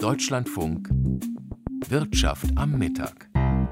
Deutschlandfunk Wirtschaft am Mittag.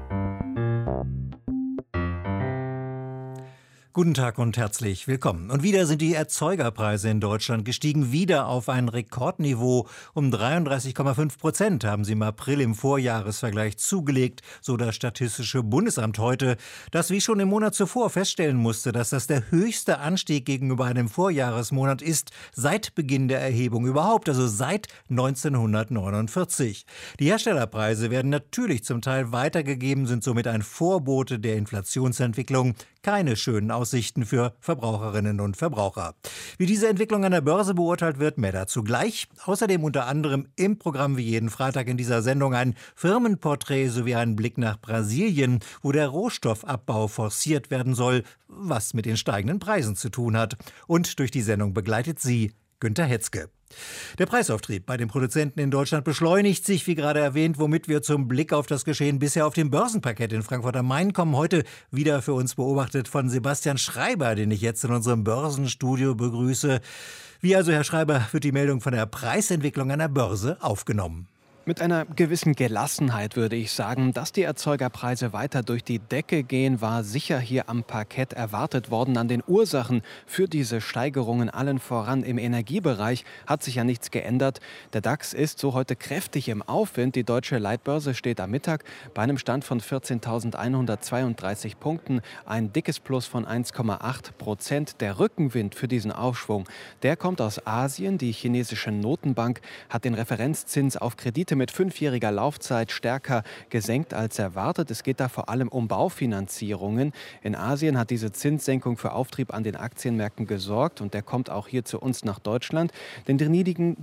Guten Tag und herzlich willkommen. Und wieder sind die Erzeugerpreise in Deutschland gestiegen, wieder auf ein Rekordniveau. Um 33,5% haben sie im April im Vorjahresvergleich zugelegt, so das Statistische Bundesamt heute, das wie schon im Monat zuvor feststellen musste, dass das der höchste Anstieg gegenüber einem Vorjahresmonat ist, seit Beginn der Erhebung überhaupt, also seit 1949. Die Herstellerpreise werden natürlich zum Teil weitergegeben, sind somit ein Vorbote der Inflationsentwicklung. Keine schönen Aussichten für Verbraucherinnen und Verbraucher. Wie diese Entwicklung an der Börse beurteilt wird, mehr dazu gleich. Außerdem unter anderem im Programm wie jeden Freitag in dieser Sendung ein Firmenporträt sowie ein Blick nach Brasilien, wo der Rohstoffabbau forciert werden soll, was mit den steigenden Preisen zu tun hat. Und durch die Sendung begleitet sie Günter Hetzke. Der Preisauftrieb bei den Produzenten in Deutschland beschleunigt sich, wie gerade erwähnt, womit wir zum Blick auf das Geschehen bisher auf dem Börsenparkett in Frankfurt am Main kommen. Heute wieder für uns beobachtet von Sebastian Schreiber, den ich jetzt in unserem Börsenstudio begrüße. Wie also, Herr Schreiber, wird die Meldung von der Preisentwicklung an der Börse aufgenommen? Mit einer gewissen Gelassenheit würde ich sagen, dass die Erzeugerpreise weiter durch die Decke gehen, war sicher hier am Parkett erwartet worden. An den Ursachen für diese Steigerungen, allen voran im Energiebereich, hat sich ja nichts geändert. Der DAX ist so heute kräftig im Aufwind. Die deutsche Leitbörse steht am Mittag bei einem Stand von 14.132 Punkten. Ein dickes Plus von 1,8%. Der Rückenwind für diesen Aufschwung, der kommt aus Asien. Die chinesische Notenbank hat den Referenzzins auf Kredite mit 5-jähriger Laufzeit stärker gesenkt als erwartet. Es geht da vor allem um Baufinanzierungen. In Asien hat diese Zinssenkung für Auftrieb an den Aktienmärkten gesorgt und der kommt auch hier zu uns nach Deutschland. Denn die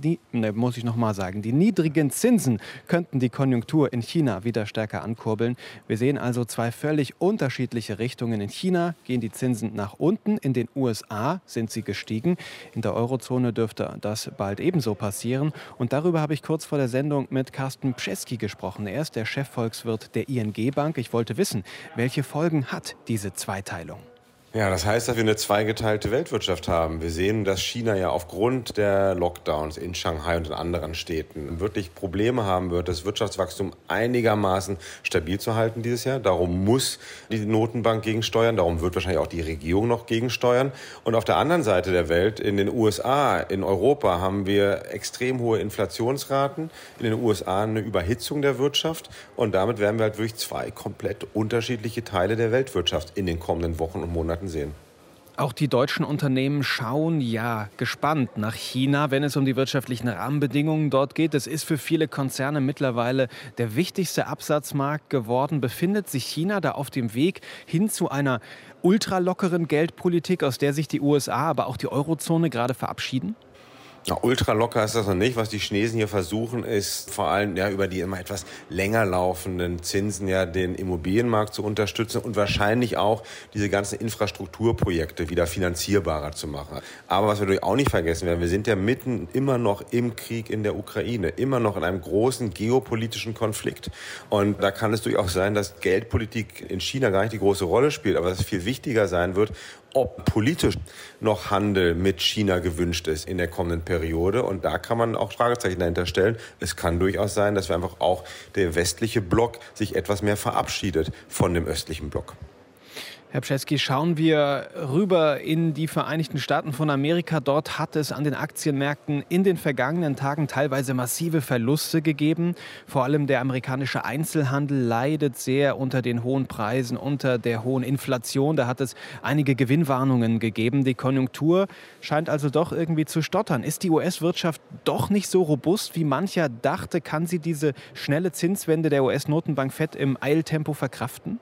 niedrigen Zinsen könnten die Konjunktur in China wieder stärker ankurbeln. Wir sehen also zwei völlig unterschiedliche Richtungen. In China gehen die Zinsen nach unten, in den USA sind sie gestiegen. In der Eurozone dürfte das bald ebenso passieren. Und darüber habe ich kurz vor der Sendung mit Carsten Pschesky gesprochen. Er ist der Chefvolkswirt der ING Bank. Ich wollte wissen, welche Folgen hat diese Zweiteilung? Ja, das heißt, dass wir eine zweigeteilte Weltwirtschaft haben. Wir sehen, dass China ja aufgrund der Lockdowns in Shanghai und in anderen Städten wirklich Probleme haben wird, das Wirtschaftswachstum einigermaßen stabil zu halten dieses Jahr. Darum muss die Notenbank gegensteuern, darum wird wahrscheinlich auch die Regierung noch gegensteuern. Und auf der anderen Seite der Welt, in den USA, in Europa, haben wir extrem hohe Inflationsraten. In den USA eine Überhitzung der Wirtschaft. Und damit werden wir halt wirklich zwei komplett unterschiedliche Teile der Weltwirtschaft in den kommenden Wochen und Monaten sehen. Auch die deutschen Unternehmen schauen ja gespannt nach China, wenn es um die wirtschaftlichen Rahmenbedingungen dort geht. Es ist für viele Konzerne mittlerweile der wichtigste Absatzmarkt geworden. Befindet sich China da auf dem Weg hin zu einer ultralockeren Geldpolitik, aus der sich die USA, aber auch die Eurozone gerade verabschieden? Ja, ultra locker ist das noch nicht. Was die Chinesen hier versuchen, ist vor allem über die immer etwas länger laufenden Zinsen den Immobilienmarkt zu unterstützen und wahrscheinlich auch diese ganzen Infrastrukturprojekte wieder finanzierbarer zu machen. Aber was wir natürlich auch nicht vergessen werden, wir sind ja mitten immer noch im Krieg in der Ukraine, immer noch in einem großen geopolitischen Konflikt. Und da kann es durchaus sein, dass Geldpolitik in China gar nicht die große Rolle spielt, aber dass es viel wichtiger sein wird, ob politisch noch Handel mit China gewünscht ist in der kommenden Periode. Und da kann man auch Fragezeichen dahinter stellen. Es kann durchaus sein, dass wir einfach auch der westliche Block sich etwas mehr verabschiedet von dem östlichen Block. Herr Pschesky, schauen wir rüber in die Vereinigten Staaten von Amerika. Dort hat es an den Aktienmärkten in den vergangenen Tagen teilweise massive Verluste gegeben. Vor allem der amerikanische Einzelhandel leidet sehr unter den hohen Preisen, unter der hohen Inflation. Da hat es einige Gewinnwarnungen gegeben. Die Konjunktur scheint also doch irgendwie zu stottern. Ist die US-Wirtschaft doch nicht so robust, wie mancher dachte? Kann sie diese schnelle Zinswende der US-Notenbank Fed im Eiltempo verkraften?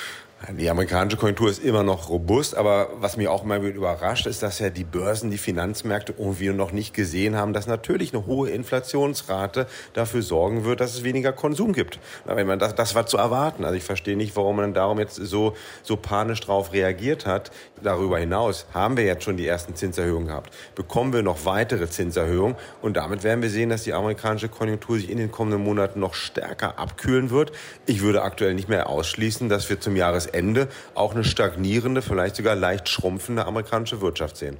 Die amerikanische Konjunktur ist immer noch robust, aber was mich auch immer wieder überrascht, ist, dass ja die Börsen, die Finanzmärkte irgendwie noch nicht gesehen haben, dass natürlich eine hohe Inflationsrate dafür sorgen wird, dass es weniger Konsum gibt. Aber das war zu erwarten. Also ich verstehe nicht, warum man darum jetzt so panisch drauf reagiert hat. Darüber hinaus haben wir jetzt schon die ersten Zinserhöhungen gehabt. Bekommen wir noch weitere Zinserhöhungen und damit werden wir sehen, dass die amerikanische Konjunktur sich in den kommenden Monaten noch stärker abkühlen wird. Ich würde aktuell nicht mehr ausschließen, dass wir zum Jahresende auch eine stagnierende, vielleicht sogar leicht schrumpfende amerikanische Wirtschaft sehen.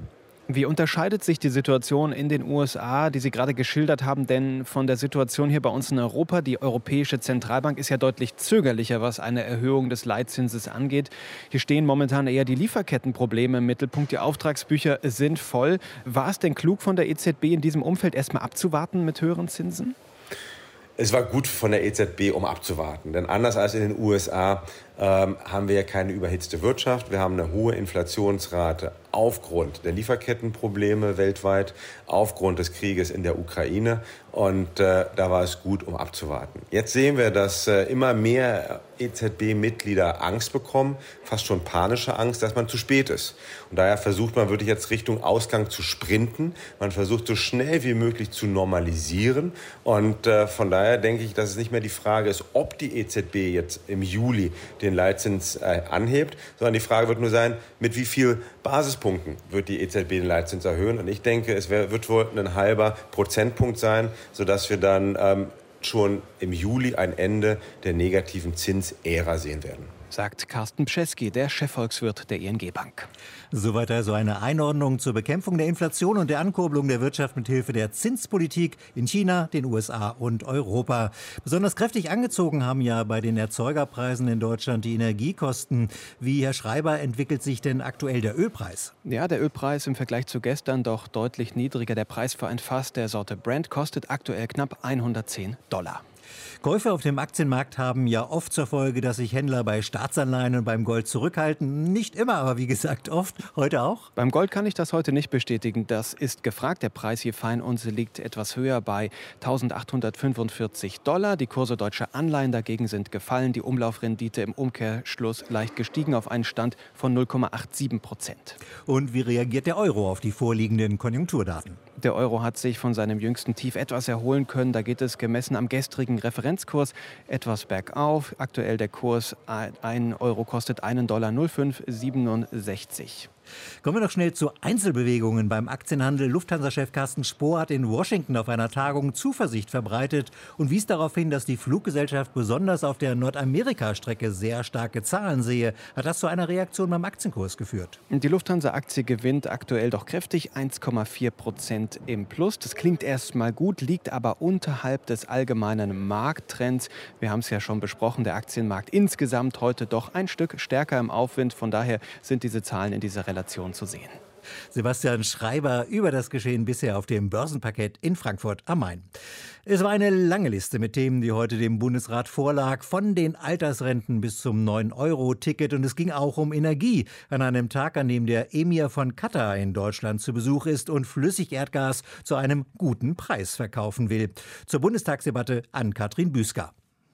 Wie unterscheidet sich die Situation in den USA, die Sie gerade geschildert haben, denn von der Situation hier bei uns in Europa? Die Europäische Zentralbank ist ja deutlich zögerlicher, was eine Erhöhung des Leitzinses angeht. Hier stehen momentan eher die Lieferkettenprobleme im Mittelpunkt. Die Auftragsbücher sind voll. War es denn klug von der EZB in diesem Umfeld erstmal abzuwarten mit höheren Zinsen? Es war gut von der EZB, um abzuwarten. Denn anders als in den USA haben wir ja keine überhitzte Wirtschaft. Wir haben eine hohe Inflationsrate aufgrund der Lieferkettenprobleme weltweit, aufgrund des Krieges in der Ukraine. Und da war es gut, um abzuwarten. Jetzt sehen wir, dass immer mehr EZB-Mitglieder Angst bekommen, fast schon panische Angst, dass man zu spät ist. Und daher versucht man wirklich jetzt Richtung Ausgang zu sprinten. Man versucht so schnell wie möglich zu normalisieren. Und von daher denke ich, dass es nicht mehr die Frage ist, ob die EZB jetzt im Juli den Leitzins anhebt, sondern die Frage wird nur sein, mit wie viel Basispunkten wird die EZB den Leitzins erhöhen. Und ich denke, es wird wohl ein halber Prozentpunkt sein, sodass wir dann schon im Juli ein Ende der negativen Zinsära sehen werden. Sagt Carsten Pschesky, der Chefvolkswirt der ING Bank. Soweit also eine Einordnung zur Bekämpfung der Inflation und der Ankurbelung der Wirtschaft mit Hilfe der Zinspolitik in China, den USA und Europa. Besonders kräftig angezogen haben ja bei den Erzeugerpreisen in Deutschland die Energiekosten. Wie, Herr Schreiber, entwickelt sich denn aktuell der Ölpreis? Ja, der Ölpreis im Vergleich zu gestern doch deutlich niedriger. Der Preis für ein Fass der Sorte Brent kostet aktuell knapp $110. Käufe auf dem Aktienmarkt haben ja oft zur Folge, dass sich Händler bei Staatsanleihen und beim Gold zurückhalten. Nicht immer, aber wie gesagt oft. Heute auch? Beim Gold kann ich das heute nicht bestätigen. Das ist gefragt. Der Preis je Feinunze liegt etwas höher bei $1.845. Die Kurse deutscher Anleihen dagegen sind gefallen. Die Umlaufrendite im Umkehrschluss leicht gestiegen auf einen Stand von 0,87%. Und wie reagiert der Euro auf die vorliegenden Konjunkturdaten? Der Euro hat sich von seinem jüngsten Tief etwas erholen können. Da geht es gemessen am gestrigen Referenzkurs etwas bergauf. Aktuell der Kurs, 1 Euro kostet $1,0567. Kommen wir noch schnell zu Einzelbewegungen beim Aktienhandel. Lufthansa-Chef Carsten Spohr hat in Washington auf einer Tagung Zuversicht verbreitet und wies darauf hin, dass die Fluggesellschaft besonders auf der Nordamerika-Strecke sehr starke Zahlen sehe. Hat das zu einer Reaktion beim Aktienkurs geführt? Die Lufthansa-Aktie gewinnt aktuell doch kräftig, 1,4% im Plus. Das klingt erstmal gut, liegt aber unterhalb des allgemeinen Markttrends. Wir haben es ja schon besprochen, der Aktienmarkt insgesamt heute doch ein Stück stärker im Aufwind. Von daher sind diese Zahlen in dieser Relation zu sehen. Sebastian Schreiber über das Geschehen bisher auf dem Börsenparkett in Frankfurt am Main. Es war eine lange Liste mit Themen, die heute dem Bundesrat vorlag, von den Altersrenten bis zum 9-Euro-Ticket. Und es ging auch um Energie, an einem Tag, an dem der Emir von Katar in Deutschland zu Besuch ist und Flüssigerdgas zu einem guten Preis verkaufen will. Zur Bundestagsdebatte Ann-Kathrin Büsker.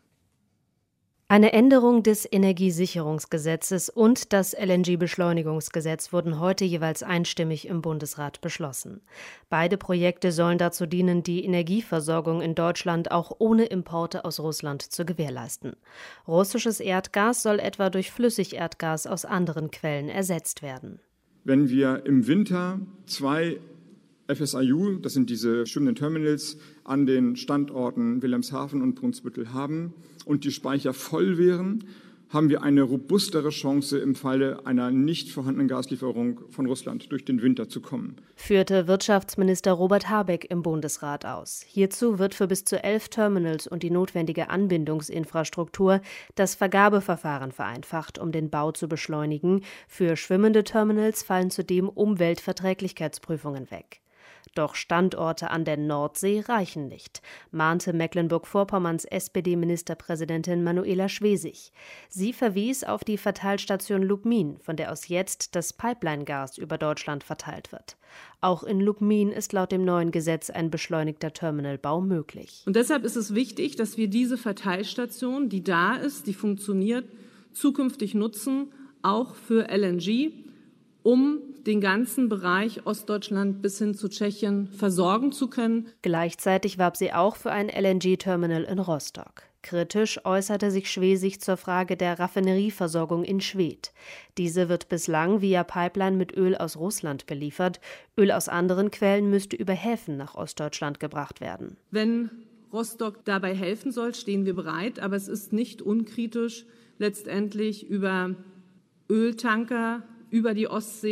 Eine Änderung des Energiesicherungsgesetzes und das LNG-Beschleunigungsgesetz wurden heute jeweils einstimmig im Bundesrat beschlossen. Beide Projekte sollen dazu dienen, die Energieversorgung in Deutschland auch ohne Importe aus Russland zu gewährleisten. Russisches Erdgas soll etwa durch Flüssigerdgas aus anderen Quellen ersetzt werden. Wenn wir im Winter 2 FSRU, das sind diese schwimmenden Terminals, an den Standorten Wilhelmshaven und Brunsbüttel haben und die Speicher voll wären, haben wir eine robustere Chance, im Falle einer nicht vorhandenen Gaslieferung von Russland durch den Winter zu kommen. Führte Wirtschaftsminister Robert Habeck im Bundesrat aus. Hierzu wird für bis zu 11 Terminals und die notwendige Anbindungsinfrastruktur das Vergabeverfahren vereinfacht, um den Bau zu beschleunigen. Für schwimmende Terminals fallen zudem Umweltverträglichkeitsprüfungen weg. Doch Standorte an der Nordsee reichen nicht, mahnte Mecklenburg-Vorpommerns SPD-Ministerpräsidentin Manuela Schwesig. Sie verwies auf die Verteilstation Lubmin, von der aus jetzt das Pipeline-Gas über Deutschland verteilt wird. Auch in Lubmin ist laut dem neuen Gesetz ein beschleunigter Terminalbau möglich. Und deshalb ist es wichtig, dass wir diese Verteilstation, die da ist, die funktioniert, zukünftig nutzen, auch für LNG, um den ganzen Bereich Ostdeutschland bis hin zu Tschechien versorgen zu können. Gleichzeitig warb sie auch für ein LNG-Terminal in Rostock. Kritisch äußerte sich Schwesig zur Frage der Raffinerieversorgung in Schwedt. Diese wird bislang via Pipeline mit Öl aus Russland beliefert. Öl aus anderen Quellen müsste über Häfen nach Ostdeutschland gebracht werden. Wenn Rostock dabei helfen soll, stehen wir bereit. Aber es ist nicht unkritisch, letztendlich über Öltanker, über die Ostsee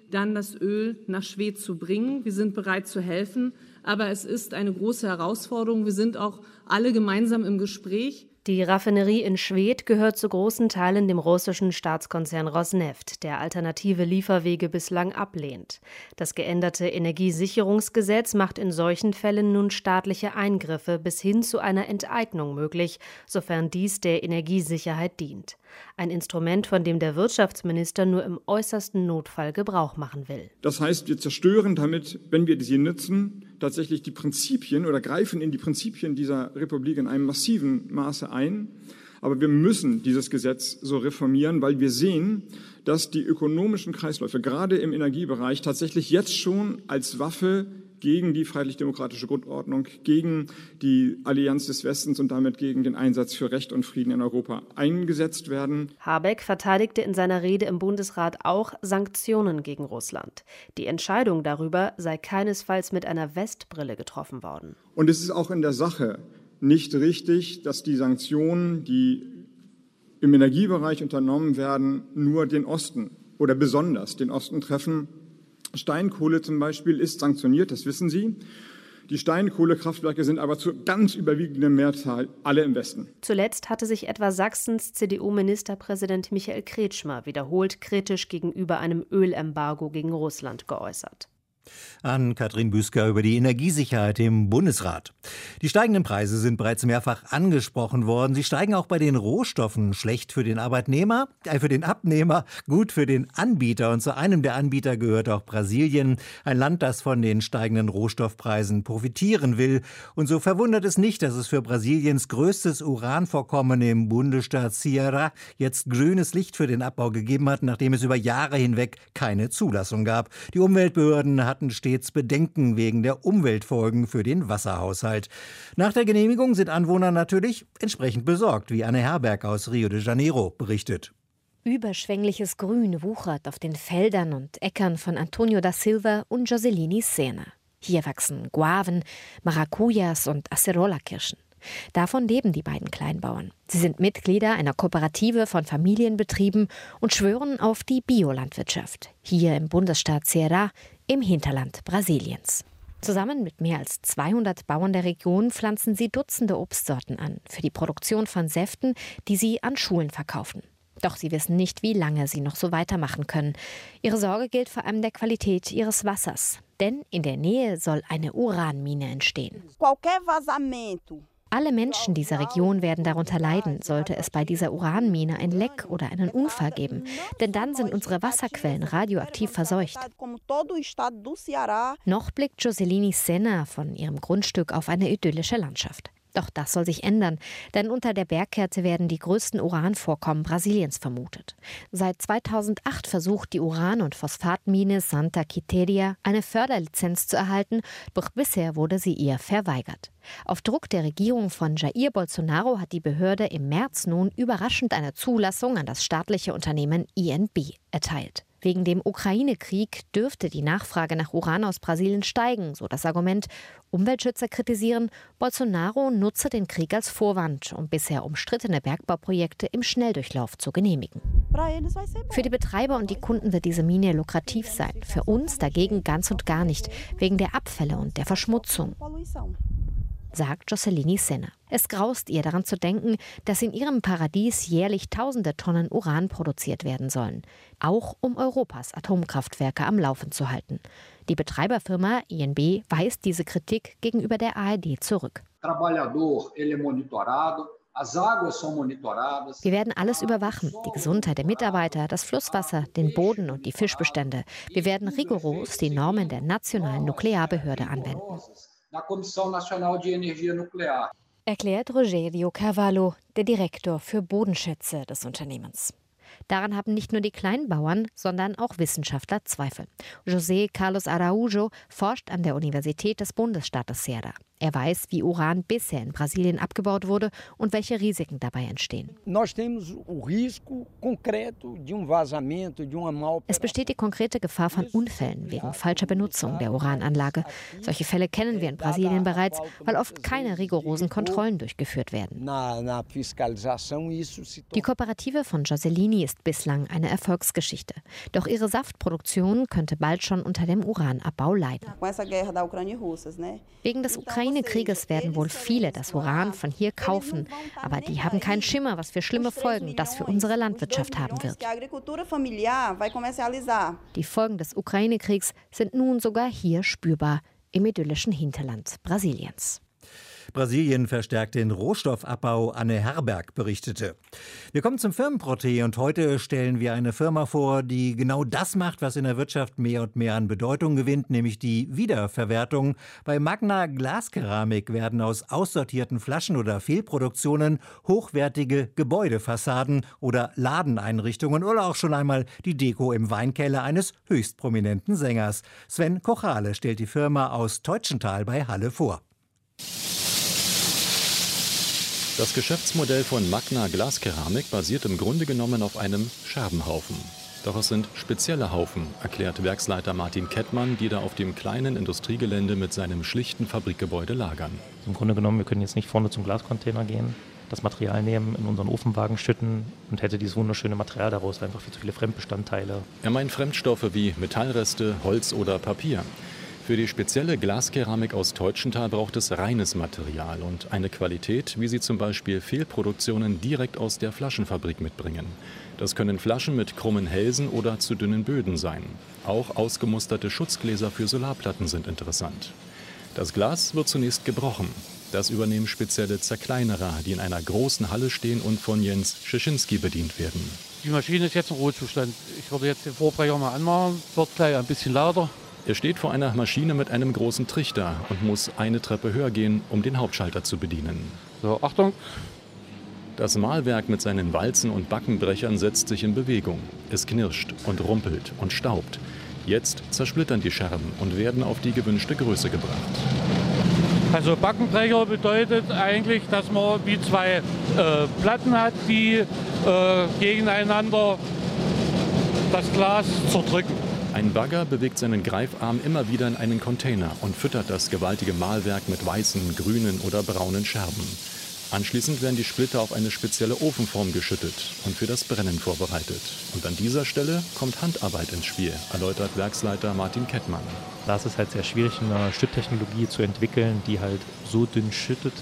dann das Öl nach Schwedt zu bringen. Wir sind bereit zu helfen, aber es ist eine große Herausforderung. Wir sind auch alle gemeinsam im Gespräch. Die Raffinerie in Schwedt gehört zu großen Teilen dem russischen Staatskonzern Rosneft, der alternative Lieferwege bislang ablehnt. Das geänderte Energiesicherungsgesetz macht in solchen Fällen nun staatliche Eingriffe bis hin zu einer Enteignung möglich, sofern dies der Energiesicherheit dient. Ein Instrument, von dem der Wirtschaftsminister nur im äußersten Notfall Gebrauch machen will. Das heißt, wir zerstören damit, wenn wir sie nutzen, tatsächlich die Prinzipien oder greifen in die Prinzipien dieser Republik in einem massiven Maße ein. Aber wir müssen dieses Gesetz so reformieren, weil wir sehen, dass die ökonomischen Kreisläufe, gerade im Energiebereich, tatsächlich jetzt schon als Waffe gegen die freiheitlich-demokratische Grundordnung, gegen die Allianz des Westens und damit gegen den Einsatz für Recht und Frieden in Europa eingesetzt werden. Habeck verteidigte in seiner Rede im Bundesrat auch Sanktionen gegen Russland. Die Entscheidung darüber sei keinesfalls mit einer Westbrille getroffen worden. Und es ist auch in der Sache nicht richtig, dass die Sanktionen, die im Energiebereich unternommen werden, nur den Osten oder besonders den Osten treffen. Steinkohle zum Beispiel ist sanktioniert, das wissen Sie. Die Steinkohlekraftwerke sind aber zur ganz überwiegenden Mehrzahl alle im Westen. Zuletzt hatte sich etwa Sachsens CDU-Ministerpräsident Michael Kretschmer wiederholt kritisch gegenüber einem Ölembargo gegen Russland geäußert. An Katrin Büsker über die Energiesicherheit im Bundesrat. Die steigenden Preise sind bereits mehrfach angesprochen worden. Sie steigen auch bei den Rohstoffen. Schlecht für den Arbeitnehmer, für den Abnehmer, gut für den Anbieter. Und zu einem der Anbieter gehört auch Brasilien, ein Land, das von den steigenden Rohstoffpreisen profitieren will. Und so verwundert es nicht, dass es für Brasiliens größtes Uranvorkommen im Bundesstaat Ceará jetzt grünes Licht für den Abbau gegeben hat, nachdem es über Jahre hinweg keine Zulassung gab. Die Umweltbehörden hatten stets Bedenken wegen der Umweltfolgen für den Wasserhaushalt. Nach der Genehmigung sind Anwohner natürlich entsprechend besorgt, wie Anne Herberg aus Rio de Janeiro berichtet. Überschwängliches Grün wuchert auf den Feldern und Äckern von Antonio da Silva und Joselini Sena. Hier wachsen Guaven, Maracujas und Acerola-Kirschen. Davon leben die beiden Kleinbauern. Sie sind Mitglieder einer Kooperative von Familienbetrieben und schwören auf die Biolandwirtschaft. Hier im Bundesstaat Ceará, im Hinterland Brasiliens. Zusammen mit mehr als 200 Bauern der Region pflanzen sie Dutzende Obstsorten an für die Produktion von Säften, die sie an Schulen verkaufen. Doch sie wissen nicht, wie lange sie noch so weitermachen können. Ihre Sorge gilt vor allem der Qualität ihres Wassers. Denn in der Nähe soll eine Uranmine entstehen. Alle Menschen dieser Region werden darunter leiden, sollte es bei dieser Uranmine ein Leck oder einen Unfall geben. Denn dann sind unsere Wasserquellen radioaktiv verseucht. Noch blickt Joselini Sena von ihrem Grundstück auf eine idyllische Landschaft. Doch das soll sich ändern, denn unter der Bergkette werden die größten Uranvorkommen Brasiliens vermutet. Seit 2008 versucht die Uran- und Phosphatmine Santa Quitéria eine Förderlizenz zu erhalten, doch bisher wurde sie ihr verweigert. Auf Druck der Regierung von Jair Bolsonaro hat die Behörde im März nun überraschend eine Zulassung an das staatliche Unternehmen INB erteilt. Wegen dem Ukraine-Krieg dürfte die Nachfrage nach Uran aus Brasilien steigen, so das Argument. Umweltschützer kritisieren, Bolsonaro nutze den Krieg als Vorwand, um bisher umstrittene Bergbauprojekte im Schnelldurchlauf zu genehmigen. Für die Betreiber und die Kunden wird diese Mine lukrativ sein, für uns dagegen ganz und gar nicht, wegen der Abfälle und der Verschmutzung, sagt Joselini Sena. Es graust ihr, daran zu denken, dass in ihrem Paradies jährlich tausende Tonnen Uran produziert werden sollen. Auch um Europas Atomkraftwerke am Laufen zu halten. Die Betreiberfirma INB weist diese Kritik gegenüber der ARD zurück. Wir werden alles überwachen, die Gesundheit der Mitarbeiter, das Flusswasser, den Boden und die Fischbestände. Wir werden rigoros die Normen der nationalen Nuklearbehörde anwenden, erklärt Rogério Carvalho, der Direktor für Bodenschätze des Unternehmens. Daran haben nicht nur die Kleinbauern, sondern auch Wissenschaftler Zweifel. José Carlos Araújo forscht an der Universität des Bundesstaates Ceará. Er weiß, wie Uran bisher in Brasilien abgebaut wurde und welche Risiken dabei entstehen. Es besteht die konkrete Gefahr von Unfällen wegen falscher Benutzung der Urananlage. Solche Fälle kennen wir in Brasilien bereits, weil oft keine rigorosen Kontrollen durchgeführt werden. Die Kooperative von Joselini ist bislang eine Erfolgsgeschichte. Doch ihre Saftproduktion könnte bald schon unter dem Uranabbau leiden. Wegen des Ukraine-Krieges werden wohl viele das Uran von hier kaufen. Aber die haben keinen Schimmer, was für schlimme Folgen das für unsere Landwirtschaft haben wird. Die Folgen des Ukraine-Kriegs sind nun sogar hier spürbar, im idyllischen Hinterland Brasiliens. Brasilien verstärkt den Rohstoffabbau, Anne Herberg berichtete. Wir kommen zum Firmenporträt und heute stellen wir eine Firma vor, die genau das macht, was in der Wirtschaft mehr und mehr an Bedeutung gewinnt, nämlich die Wiederverwertung. Bei Magna Glaskeramik werden aus aussortierten Flaschen oder Fehlproduktionen hochwertige Gebäudefassaden oder Ladeneinrichtungen oder auch schon einmal die Deko im Weinkeller eines höchst prominenten Sängers. Sven Kochale stellt die Firma aus Teutschenthal bei Halle vor. Das Geschäftsmodell von Magna Glaskeramik basiert im Grunde genommen auf einem Scherbenhaufen. Doch es sind spezielle Haufen, erklärt Werksleiter Martin Kettmann, die da auf dem kleinen Industriegelände mit seinem schlichten Fabrikgebäude lagern. Im Grunde genommen, wir können jetzt nicht vorne zum Glascontainer gehen, das Material nehmen, in unseren Ofenwagen schütten und hätte dieses wunderschöne Material daraus, einfach viel zu viele Fremdbestandteile. Er meint Fremdstoffe wie Metallreste, Holz oder Papier. Für die spezielle Glaskeramik aus Teutschenthal braucht es reines Material und eine Qualität, wie sie zum Beispiel Fehlproduktionen direkt aus der Flaschenfabrik mitbringen. Das können Flaschen mit krummen Hälsen oder zu dünnen Böden sein. Auch ausgemusterte Schutzgläser für Solarplatten sind interessant. Das Glas wird zunächst gebrochen. Das übernehmen spezielle Zerkleinerer, die in einer großen Halle stehen und von Jens Schischinski bedient werden. Die Maschine ist jetzt im Rohzustand. Ich würde jetzt den Vorbrecher mal anmachen, wird gleich ein bisschen lauter. Er steht vor einer Maschine mit einem großen Trichter und muss eine Treppe höher gehen, um den Hauptschalter zu bedienen. So, Achtung! Das Mahlwerk mit seinen Walzen und Backenbrechern setzt sich in Bewegung. Es knirscht und rumpelt und staubt. Jetzt zersplittern die Scherben und werden auf die gewünschte Größe gebracht. Also Backenbrecher bedeutet eigentlich, dass man wie zwei Platten hat, die gegeneinander das Glas zerdrücken. Ein Bagger bewegt seinen Greifarm immer wieder in einen Container und füttert das gewaltige Mahlwerk mit weißen, grünen oder braunen Scherben. Anschließend werden die Splitter auf eine spezielle Ofenform geschüttet und für das Brennen vorbereitet. Und an dieser Stelle kommt Handarbeit ins Spiel, erläutert Werksleiter Martin Kettmann. Das ist halt sehr schwierig, eine Schütttechnologie zu entwickeln, die halt so dünn schüttet,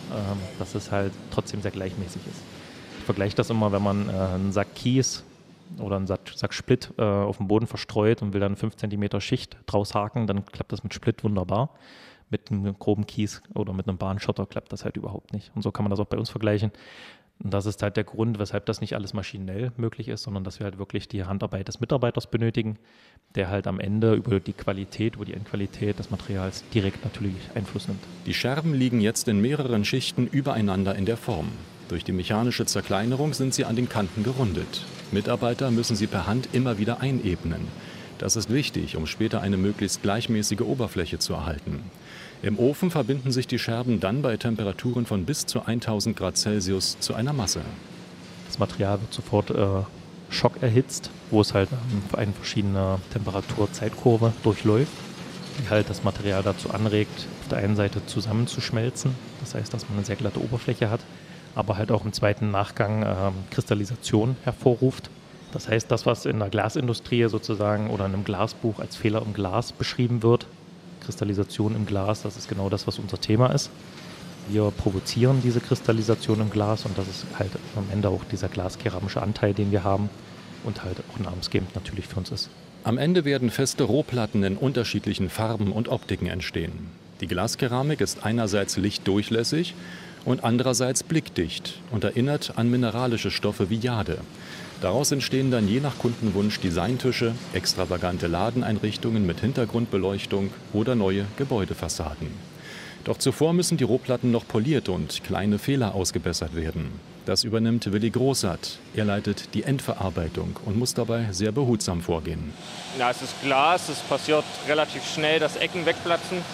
dass es halt trotzdem sehr gleichmäßig ist. Ich vergleiche das immer, wenn man einen Sack Kies oder einen Sack Split auf dem Boden verstreut und will dann 5 cm Schicht draus haken, dann klappt das mit Split wunderbar. Mit einem groben Kies oder mit einem Bahnschotter klappt das halt überhaupt nicht. Und so kann man das auch bei uns vergleichen. Und das ist halt der Grund, weshalb das nicht alles maschinell möglich ist, sondern dass wir halt wirklich die Handarbeit des Mitarbeiters benötigen, der halt am Ende über die Qualität, über die Endqualität des Materials direkt natürlich Einfluss nimmt. Die Scherben liegen jetzt in mehreren Schichten übereinander in der Form. Durch die mechanische Zerkleinerung sind sie an den Kanten gerundet. Mitarbeiter müssen sie per Hand immer wieder einebnen. Das ist wichtig, um später eine möglichst gleichmäßige Oberfläche zu erhalten. Im Ofen verbinden sich die Scherben dann bei Temperaturen von bis zu 1000 Grad Celsius zu einer Masse. Das Material wird sofort schockerhitzt, wo es halt eine verschiedene Temperatur-Zeitkurve durchläuft, die halt das Material dazu anregt, auf der einen Seite zusammenzuschmelzen. Das heißt, dass man eine sehr glatte Oberfläche hat, aber halt auch im zweiten Nachgang Kristallisation hervorruft. Das heißt, das, was in der Glasindustrie sozusagen oder in einem Glasbuch als Fehler im Glas beschrieben wird, Kristallisation im Glas, das ist genau das, was unser Thema ist. Wir provozieren diese Kristallisation im Glas und das ist halt am Ende auch dieser glaskeramische Anteil, den wir haben und halt auch namensgebend natürlich für uns ist. Am Ende werden feste Rohplatten in unterschiedlichen Farben und Optiken entstehen. Die Glaskeramik ist einerseits lichtdurchlässig und andererseits blickdicht und erinnert an mineralische Stoffe wie Jade. Daraus entstehen dann je nach Kundenwunsch Designtische, extravagante Ladeneinrichtungen mit Hintergrundbeleuchtung oder neue Gebäudefassaden. Doch zuvor müssen die Rohplatten noch poliert und kleine Fehler ausgebessert werden. Das übernimmt Willi Großart. Er leitet die Endverarbeitung und muss dabei sehr behutsam vorgehen. Ja, es ist Glas, es passiert relativ schnell, dass Ecken wegplatzen.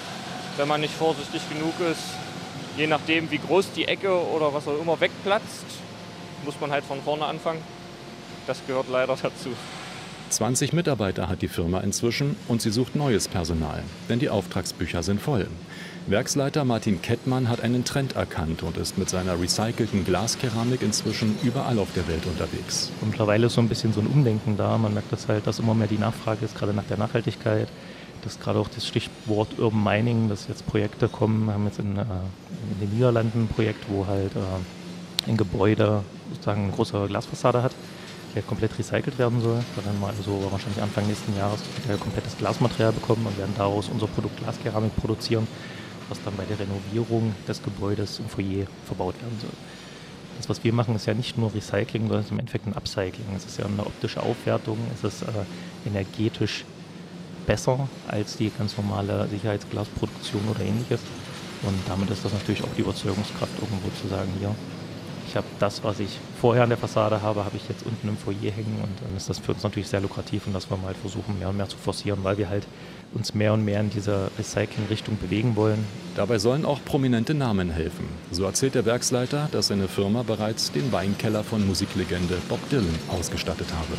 wenn man nicht vorsichtig genug ist, je nachdem wie groß die Ecke oder was auch immer wegplatzt, muss man halt von vorne anfangen. Das gehört leider dazu. 20 Mitarbeiter hat die Firma inzwischen und sie sucht neues Personal, denn die Auftragsbücher sind voll. Werksleiter Martin Kettmann hat einen Trend erkannt und ist mit seiner recycelten Glaskeramik inzwischen überall auf der Welt unterwegs. Und mittlerweile ist so ein bisschen so ein Umdenken da. Man merkt das halt, dass immer mehr die Nachfrage ist, gerade nach der Nachhaltigkeit. Das ist gerade auch das Stichwort Urban Mining, dass jetzt Projekte kommen. Wir haben jetzt in den Niederlanden ein Projekt, wo halt ein Gebäude sozusagen eine große Glasfassade hat, der komplett recycelt werden soll. Da werden wir also wahrscheinlich Anfang nächsten Jahres komplettes Glasmaterial bekommen und werden daraus unser Produkt Glaskeramik produzieren, was dann bei der Renovierung des Gebäudes im Foyer verbaut werden soll. Das, was wir machen, ist ja nicht nur Recycling, sondern es ist im Endeffekt ein Upcycling. Es ist ja eine optische Aufwertung, es ist energetisch besser als die ganz normale Sicherheitsglasproduktion oder ähnliches. Und damit ist das natürlich auch die Überzeugungskraft, irgendwo zu sagen, hier, ich habe das, was ich vorher an der Fassade habe ich jetzt unten im Foyer hängen. Und dann ist das für uns natürlich sehr lukrativ und dass wir mal halt versuchen, mehr und mehr zu forcieren, weil wir halt uns mehr und mehr in diese Recycling-Richtung bewegen wollen. Dabei sollen auch prominente Namen helfen. So erzählt der Werksleiter, dass seine Firma bereits den Weinkeller von Musiklegende Bob Dylan ausgestattet habe.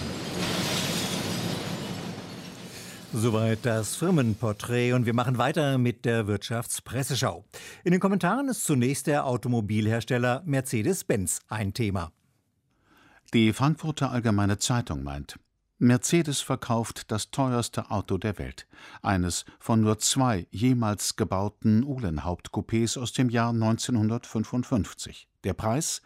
Soweit das Firmenporträt und wir machen weiter mit der Wirtschaftspresseschau. In den Kommentaren ist zunächst der Automobilhersteller Mercedes-Benz ein Thema. Die Frankfurter Allgemeine Zeitung meint, Mercedes verkauft das teuerste Auto der Welt. Eines von nur 2 jemals gebauten Uhlenhaupt-Coupés aus dem Jahr 1955. Der Preis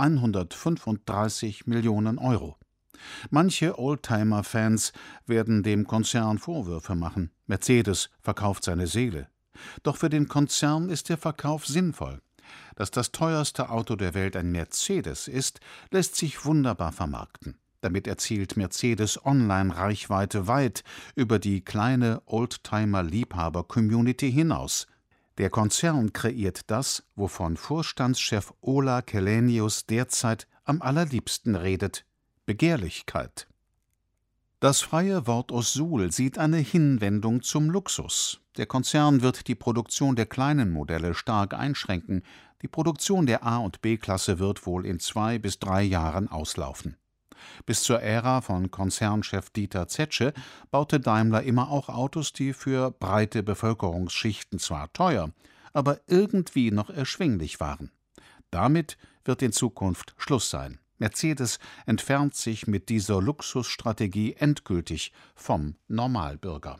135 Millionen Euro. Manche Oldtimer-Fans werden dem Konzern Vorwürfe machen. Mercedes verkauft seine Seele. Doch für den Konzern ist der Verkauf sinnvoll. Dass das teuerste Auto der Welt ein Mercedes ist, lässt sich wunderbar vermarkten. Damit erzielt Mercedes Online-Reichweite weit über die kleine Oldtimer-Liebhaber-Community hinaus. Der Konzern kreiert das, wovon Vorstandschef Ola Källenius derzeit am allerliebsten redet: Begehrlichkeit. Das freie Wort aus Suhl sieht eine Hinwendung zum Luxus. Der Konzern wird die Produktion der kleinen Modelle stark einschränken. Die Produktion der A- und B-Klasse wird wohl in 2 bis 3 Jahren auslaufen. Bis zur Ära von Konzernchef Dieter Zetsche baute Daimler immer auch Autos, die für breite Bevölkerungsschichten zwar teuer, aber irgendwie noch erschwinglich waren. Damit wird in Zukunft Schluss sein. Mercedes entfernt sich mit dieser Luxusstrategie endgültig vom Normalbürger.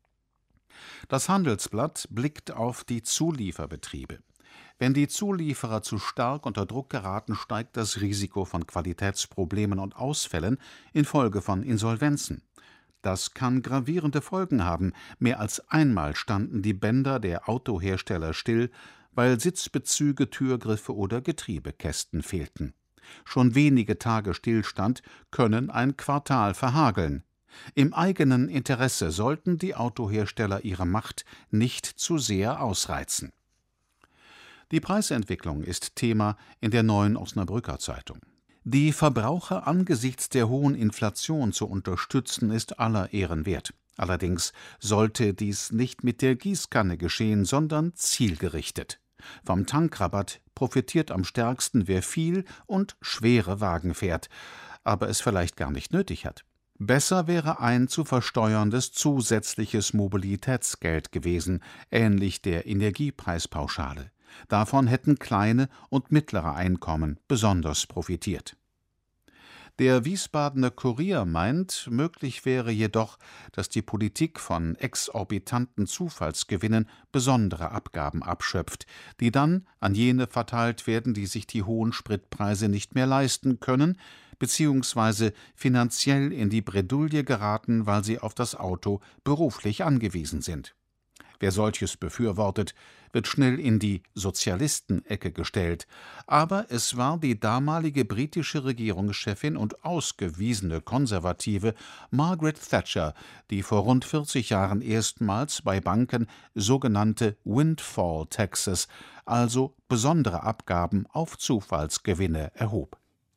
Das Handelsblatt blickt auf die Zulieferbetriebe. Wenn die Zulieferer zu stark unter Druck geraten, steigt das Risiko von Qualitätsproblemen und Ausfällen infolge von Insolvenzen. Das kann gravierende Folgen haben. Mehr als einmal standen die Bänder der Autohersteller still, weil Sitzbezüge, Türgriffe oder Getriebekästen fehlten. Schon wenige Tage Stillstand können ein Quartal verhageln. Im eigenen Interesse sollten die Autohersteller ihre Macht nicht zu sehr ausreizen. Die Preisentwicklung ist Thema in der Neuen Osnabrücker Zeitung. Die Verbraucher angesichts der hohen Inflation zu unterstützen, ist aller Ehren wert. Allerdings sollte dies nicht mit der Gießkanne geschehen, sondern zielgerichtet. Vom Tankrabatt profitiert am stärksten, wer viel und schwere Wagen fährt, aber es vielleicht gar nicht nötig hat. Besser wäre ein zu versteuerndes zusätzliches Mobilitätsgeld gewesen, ähnlich der Energiepreispauschale. Davon hätten kleine und mittlere Einkommen besonders profitiert. Der Wiesbadener Kurier meint, möglich wäre jedoch, dass die Politik von exorbitanten Zufallsgewinnen besondere Abgaben abschöpft, die dann an jene verteilt werden, die sich die hohen Spritpreise nicht mehr leisten können, beziehungsweise finanziell in die Bredouille geraten, weil sie auf das Auto beruflich angewiesen sind. Wer solches befürwortet, wird schnell in die Sozialistenecke gestellt. Aber es war die damalige britische Regierungschefin und ausgewiesene Konservative Margaret Thatcher, die vor rund 40 Jahren erstmals bei Banken sogenannte Windfall Taxes, also besondere Abgaben auf Zufallsgewinne, erhob.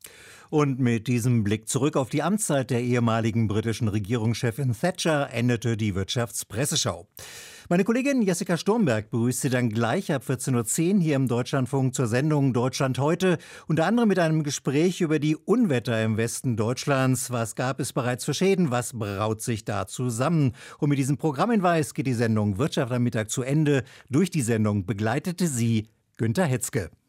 Und mit diesem Blick zurück auf die Amtszeit der ehemaligen britischen Regierungschefin Thatcher endete die Wirtschaftspresseschau. Meine Kollegin Jessica Sturmberg begrüßt Sie dann gleich ab 14.10 Uhr hier im Deutschlandfunk zur Sendung Deutschland heute. Unter anderem mit einem Gespräch über die Unwetter im Westen Deutschlands. Was gab es bereits für Schäden? Was braut sich da zusammen? Und mit diesem Programmhinweis geht die Sendung Wirtschaft am Mittag zu Ende. Durch die Sendung begleitete sie Günter Hetzke.